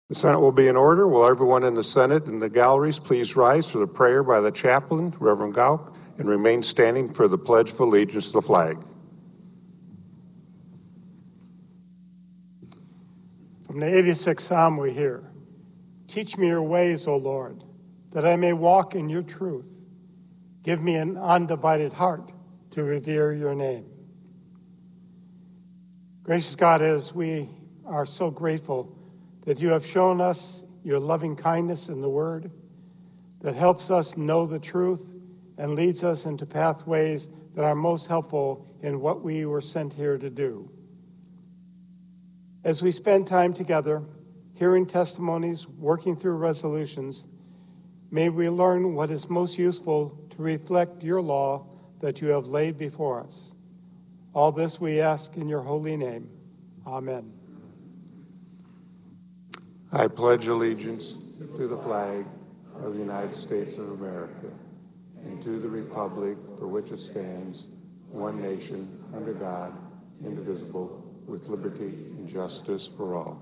The Senate will be in order. Will everyone in the Senate and the galleries please rise for the prayer by the chaplain, Reverend Gauck, and remain standing for the Pledge of Allegiance to the flag. From the 86th Psalm we hear, "Teach me your ways, O Lord, that I may walk in your truth. Give me an undivided heart to revere your name." Gracious God, as we are so grateful that you have shown us your loving kindness in the Word that helps us know the truth and leads us into pathways that are most helpful in what we were sent here to do. As we spend time together, hearing testimonies, working through resolutions, may we learn what is most useful to reflect your law that you have laid before us. All this we ask in your holy name. Amen. I pledge allegiance to the flag of the United States of America and to the republic for which it stands, one nation, under God, indivisible, with liberty and justice for all.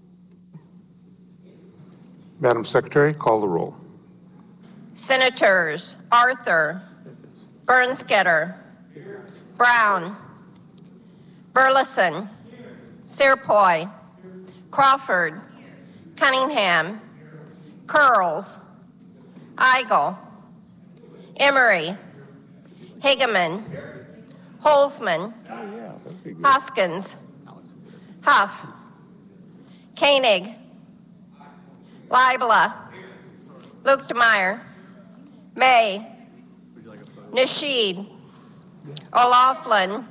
Madam Secretary, call the roll. Senators Arthur, Bernsketter, Brown, Burleson, Serpoy, Crawford, Cunningham, Curls, Eigel, Emery, Hageman, Holzman, Hoskins, Huff, Koenig, Leibla, Luchtmeyer, May, Nasheed, O'Laughlin,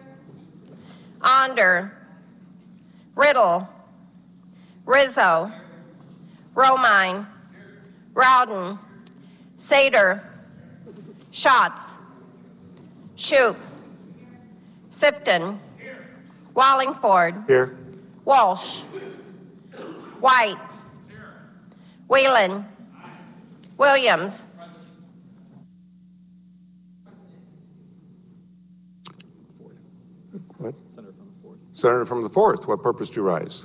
Onder, Riddle, Rizzo, Romine, Rowden, Sater, Schatz, Shoup, Sipton, Wallingford, Here. Walsh, White, Whelan, Williams, What? Senator from the 4th. What purpose do you rise?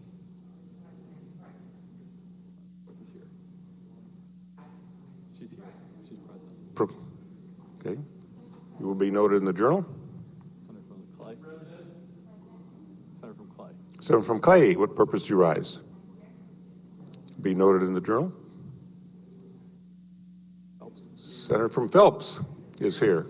She's here. She's present. Okay. You will be noted in the journal. Senator from Clay. Senator from Clay. Senator from Clay. What purpose do you rise? Be noted in the journal. Phelps. Senator from Phelps is here.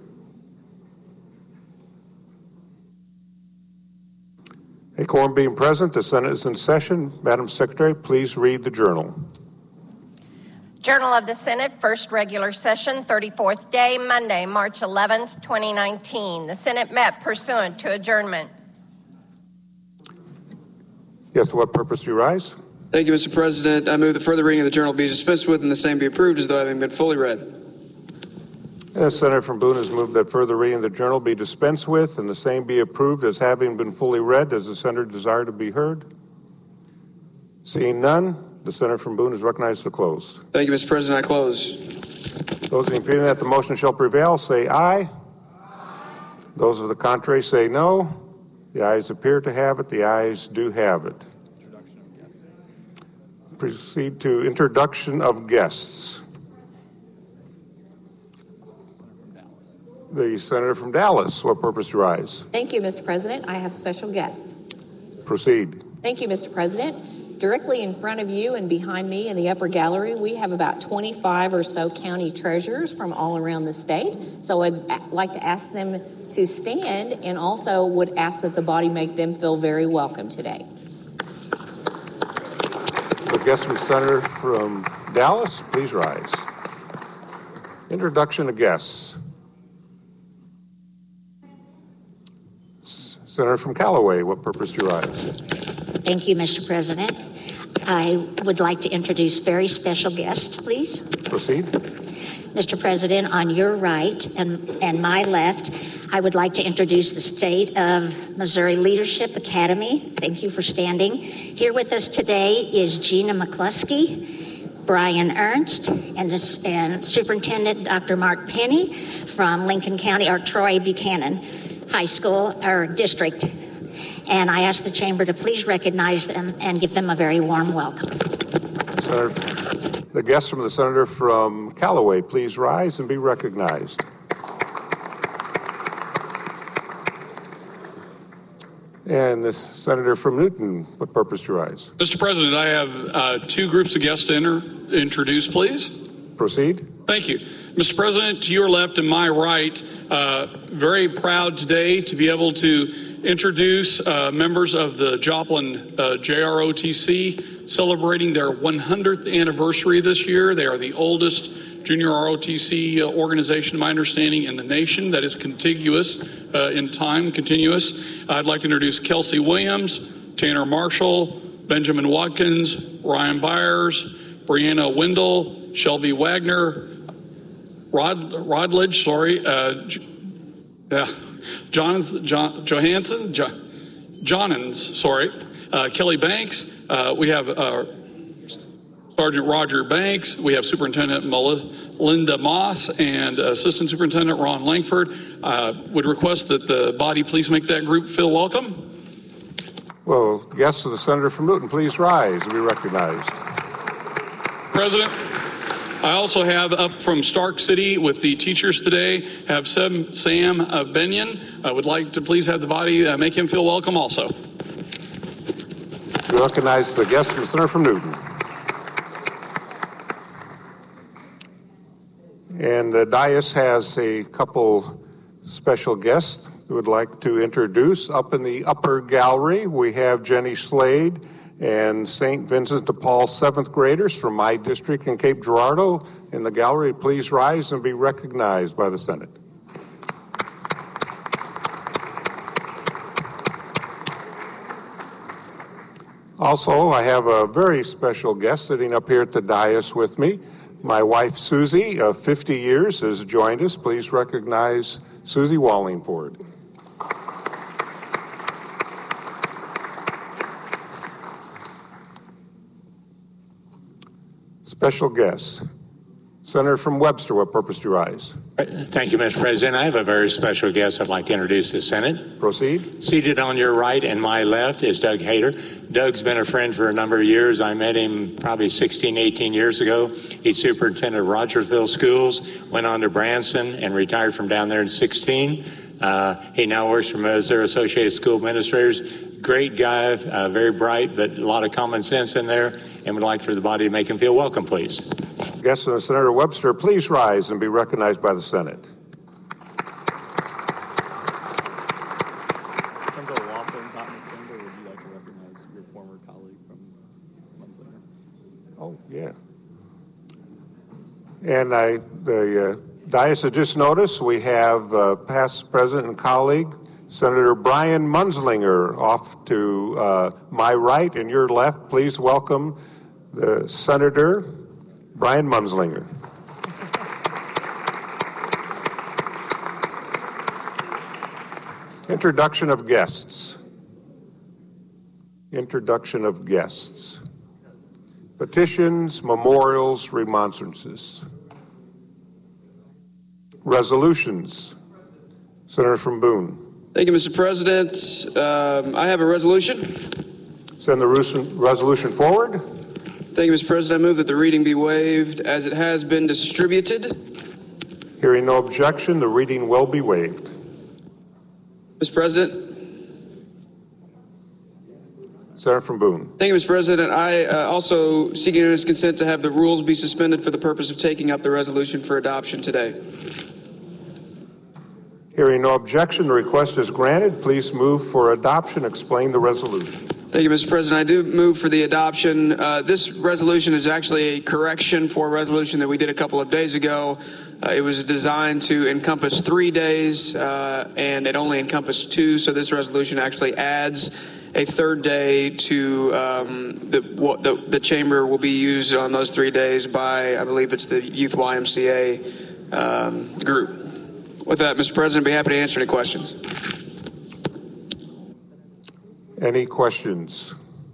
A quorum being present, the Senate is in session. Madam Secretary, please read the journal. Journal of the Senate, first regular session, 34th day, Monday, March 11th, 2019. The Senate met pursuant to adjournment. Yes, for what purpose do you rise? Thank you, Mr. President. I move the further reading of the journal be dispensed with and the same be approved as though having been fully read. Yes, Senator from Boone has moved that further reading of the journal be dispensed with and the same be approved as having been fully read. Does the senator desire to be heard? Seeing none, the senator from Boone is recognized to close. Thank you, Mr. President. I close. Those in the opinion that the motion shall prevail say aye. Aye. Those of the contrary say no. The ayes appear to have it. The ayes do have it. Proceed to introduction of guests. The senator from Dallas. What purpose to rise? Thank you, Mr. President. I have special guests. Proceed. Thank you, Mr. President. Directly in front of you and behind me in the upper gallery, we have about 25 or so county treasurers from all around the state. So I'd like to ask them to stand and also would ask that the body make them feel very welcome today. The guest from Senator from Dallas, please rise. Introduction of guests. Senator from Callaway, what purpose do you rise? Thank you, Mr. President. I would like to introduce very special guests, please. Proceed. Mr. President, on your right and my left, I would like to introduce the State of Missouri Leadership Academy. Thank you for standing. Here with us today is Gina McCluskey, Brian Ernst, and Superintendent Dr. Mark Penny from Lincoln County, or Troy Buchanan High School, or district. And I ask the chamber to please recognize them and give them a very warm welcome. Senator, the guests from the senator from Callaway, please rise and be recognized. And the senator from Newton, what purpose to rise? Mr. President, I have two groups of guests to introduce, please. Proceed. Thank you. Mr. President, to your left and my right, very proud today to be able to introduce members of the Joplin JROTC celebrating their 100th anniversary this year. They are the oldest junior ROTC organization, to my understanding, in the nation that is contiguous in time, continuous. I'd like to introduce Kelsey Williams, Tanner Marshall, Benjamin Watkins, Ryan Byers, Brianna Wendell, Shelby Wagner, Rodledge, Johannens, Kelly Banks. We have Sergeant Roger Banks. We have Superintendent Melinda Moss and Assistant Superintendent Ron Langford. Would request that the body please make that group feel welcome. Well, guests of the senator from Newton, please rise and be recognized. President, I also have up from Stark City with the teachers today, have Sam Benyon. I would like to please have the body make him feel welcome also. We recognize the guests from the senator from Newton. And the dais has a couple special guests that would like to introduce. Up in the upper gallery, we have Jenny Slade and St. Vincent de Paul 7th graders from my district in Cape Girardeau. In the gallery, please rise and be recognized by the Senate. Also, I have a very special guest sitting up here at the dais with me. My wife, Susie, of 50 years, has joined us. Please recognize Susie Wallingford. Special guests. Senator from Webster, what purpose do you rise? Thank you, Mr. President. I have a very special guest I'd like to introduce to the Senate. Proceed. Seated on your right and my left is Doug Hader. Doug's been a friend for a number of years. I met him probably 16, 18 years ago. He's superintendent of Rogersville Schools, went on to Branson and retired from down there in 16. He now works for Missouri Associated School Administrators. Great guy, very bright, but a lot of common sense in there, and would like for the body to make him feel welcome, please. Guests of Senator Webster, please rise and be recognized by the Senate. Senator Laughlin, not McClendon, would you like to recognize your former colleague from Munslinger? Oh, yeah. And the dais has just noticed we have past president and colleague, Senator Brian Munslinger, off to my right and your left. Please welcome the Senator Brian Munslinger. Introduction of guests. Introduction of guests. Petitions, memorials, remonstrances. Resolutions. Senator from Boone. Thank you, Mr. President. I have a resolution. Send the resolution forward. Thank you, Mr. President. I move that the reading be waived as it has been distributed. Hearing no objection, the reading will be waived. Mr. President. Senator from Boone. Thank you, Mr. President. I also seek unanimous consent to have the rules be suspended for the purpose of taking up the resolution for adoption today. Hearing no objection, the request is granted. Please move for adoption. Explain the resolution. Thank you, Mr. President. I do move for the adoption. This resolution is actually a correction for a resolution that we did a couple of days ago. It was designed to encompass 3 days, and it only encompassed 2. So this resolution actually adds a third day to the chamber will be used on those 3 days by, I believe it's the Youth YMCA group. With that, Mr. President, I'd be happy to answer any questions. Any questions?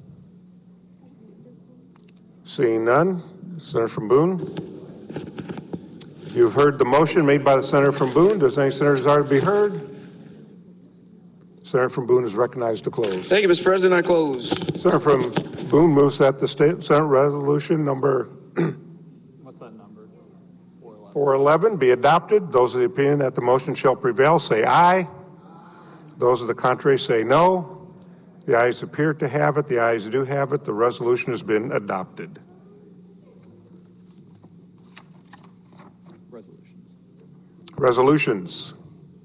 Seeing none, Senator from Boone. You've heard the motion made by the senator from Boone. Does any senator desire to be heard? Senator from Boone is recognized to close. Thank you, Mr. President. I close. Senator from Boone moves that the Senate resolution number What's that number? 411. 411 be adopted. Those of the opinion that the motion shall prevail say aye. Those of the contrary say no. The ayes appear to have it. The ayes do have it. The resolution has been adopted. Resolutions.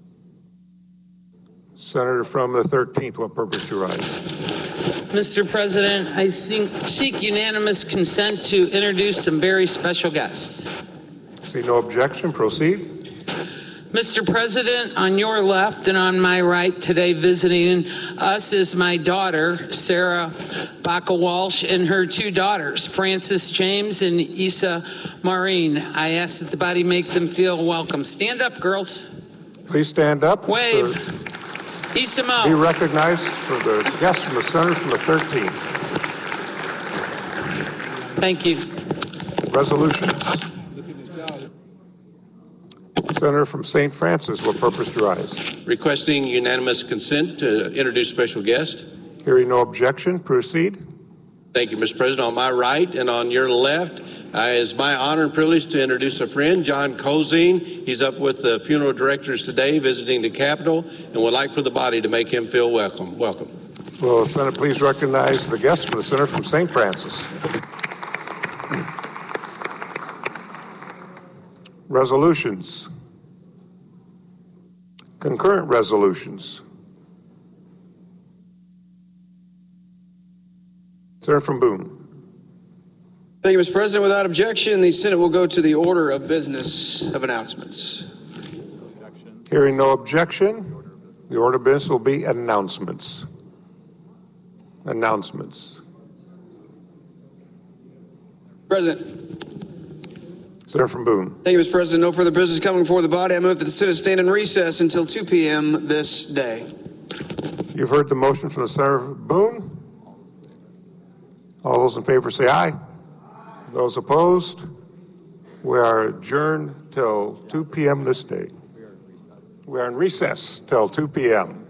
Senator from the 13th, what purpose to rise? Mr. President, I seek unanimous consent to introduce some very special guests. See no objection. Proceed. Mr. President, on your left and on my right today visiting us is my daughter, Sarah Baca Walsh, and her two daughters, Frances James and Issa Maureen. I ask that the body make them feel welcome. Stand up, girls. Please stand up. Wave. Issa Mo. Be recognized for the guests from the Senator from the 13th. Thank you. Resolutions. Senator from St. Francis, what purpose to rise? Requesting unanimous consent to introduce special guest. Hearing no objection, proceed. Thank you, Mr. President. On my right and on your left, it is my honor and privilege to introduce a friend, John Cozine. He's up with the funeral directors today, visiting the Capitol, and would like for the body to make him feel welcome. Welcome. Will the Senate please recognize the guest from the Senator from St. Francis? Resolutions. Concurrent resolutions. Senator from Boone. Thank you, Mr. President. Without objection, the Senate will go to the order of business of announcements. Hearing no objection, the order of business will be announcements. Announcements. President. Senator from Boone. Thank you, Mr. President. No further business coming before the body. I move that the Senate stand in recess until 2 p.m. this day. You've heard the motion from the Senator from Boone. All those in favor say aye. Those opposed? We are adjourned till 2 p.m. this day. We are in recess till 2 p.m.